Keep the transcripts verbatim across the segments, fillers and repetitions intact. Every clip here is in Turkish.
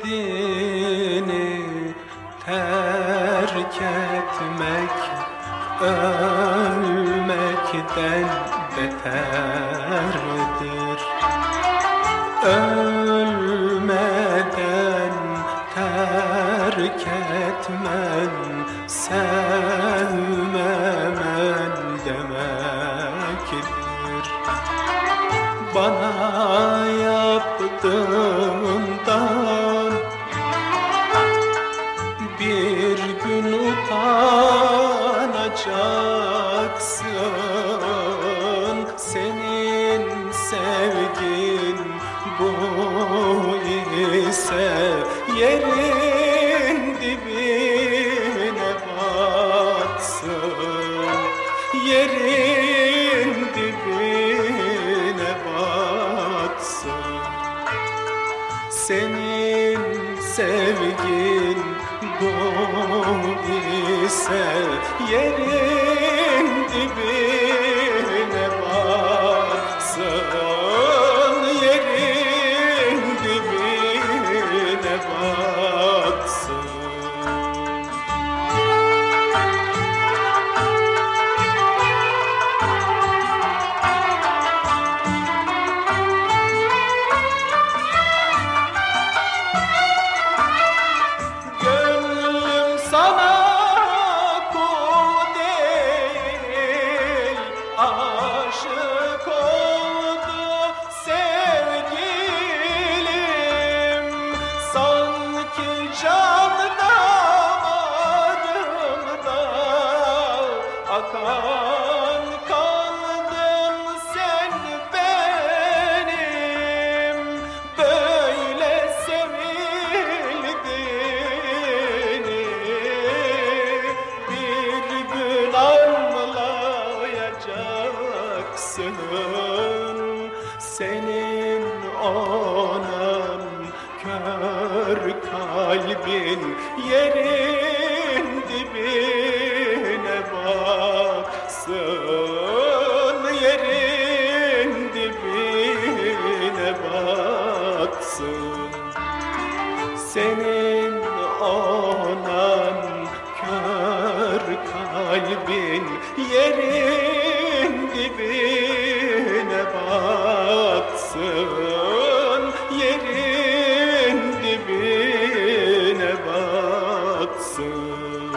sevdiğini terk etmek ölmekten beterdir. Ölmeden terk etmen sevmemen demektir. Bana yaptığından bir gün utanacaksın. Senin sevgin bu ise yerin dibine batsın. Yerin dibine batsın. Senin sevgin bu ise yerin dibine batsın. Yerin dibine batsın. Aşık oldu sevgilim, sanki can damarımda akan kandın sen benim. Böyle sevildiğini bir gün anlayacaksın. Senin onan kör kalbin yerin dibine baksın. Yerin dibine baksın. Senin onan kör kalbin yerin dibine batsın. Yerin dibine batsın.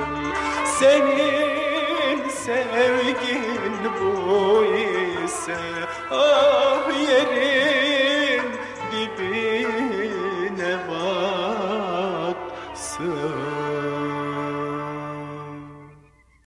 Senin sevgin bu ise